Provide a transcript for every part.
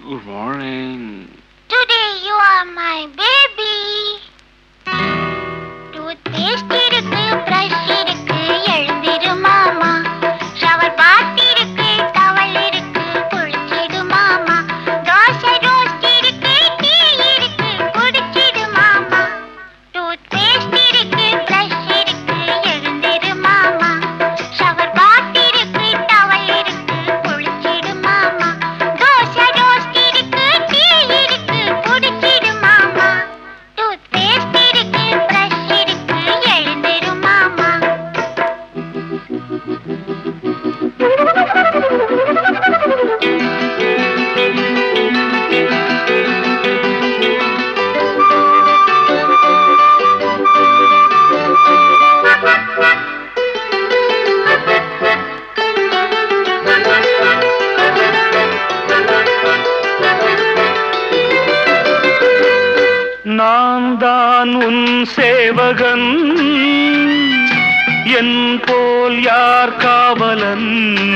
Good morning. Today you are my baby. Toothpaste இருக்கு, brush இருக்கு, எழுந்திரு மாமா. Shower bath இருக்கு, towel இருக்கு, குளிச்சிடு மாமா. தோசை roast இருக்கு, tea இருக்கு, குடிச்சிடு மாமா. Toothpaste இருக்கு, brush இருக்கு, எழுந்திரு மாமா. Shower bath இருக்கு, towel இருக்கு, குளிச்சிடு மாமா. தோசை roast இருக்கு, tea இருக்கு, குடிச்சிடு மாமா. Toothpaste இருக்கு, brush இருக்கு, எழுந்திரு மாமா. நான் தான் உன் சேவகன், என் போல் யார் காவலன்.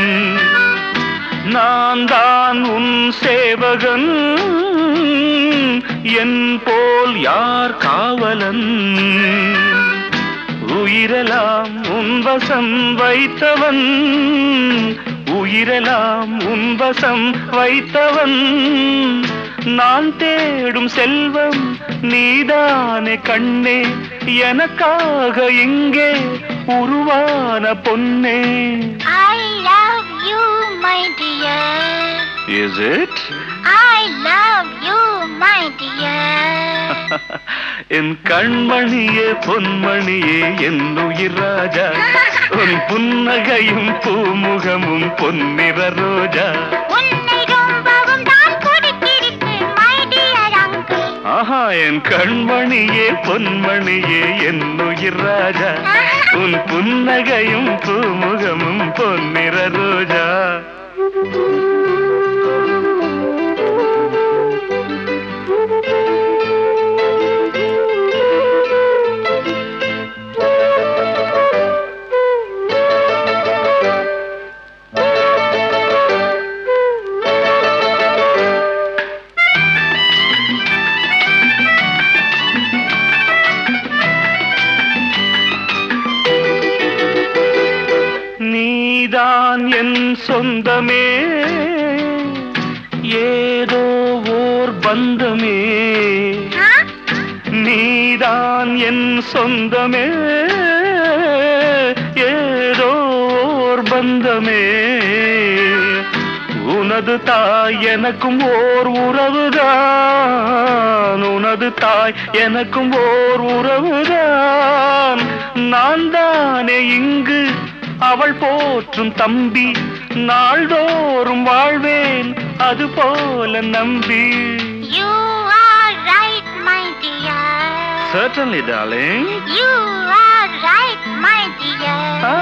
நான் தான் உன் சேவகன், என் போல் யார் காவலன். உயிரெல்லாம் உன் வசம் வைத்தவன், உயிரெல்லாம் உன் வசம் வைத்தவன். நான் தேடும் செல்வம் நீதானே கண்ணே, எனக்காக இங்கே உருவான பொன்னே. I love you, my dear. Is it? I love you, my dear. என் கண்மணியே பொன்மணியே என் உயிர் ராஜா, உன் புன்னகையும் பூமுகமும் பொன்னிற ரோஜா. உன்னை ரொம்பவும் தான் பிடித்திருக்கு, my dear uncle. ஆஹா, என் கண்மணியே பொன்மணியே என் உயிர் ராஜா, உன் புன்னகையும் பூமுகமும் பொன்னிற ரோஜா. நீதான் என் சொந்தமே, ஏதோ ஓர் பந்தமே. நீதான் என் சொந்தமே, ஏதோ ஓர் பந்தமே. உனது தாய் எனக்கும் ஓர் உறவுதான், உனது தாய் எனக்கும் ஓர் உறவுதான். நான் தானே இங்கு அவள் போற்றும் தம்பி, நாள்தோறும் வாழ்வேன் அது போல நம்பி. You are right, my dear. Certainly, darling. You are right, my dear.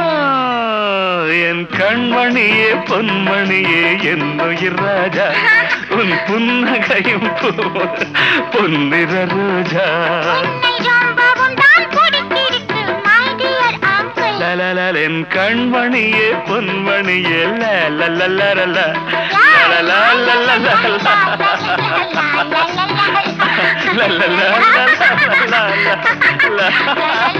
என் கண்மணியே பொன்மணியே என் உயிர் ராஜா, உன் புன்னகையும் பொன்னிற ரோஜா. உன்னை ரொம்பவும் தான் பிடித்திருக்கு, my dear uncle. லலலல, என் கண்மணியே பொன்மணியே லலலலலல, லலலலலல.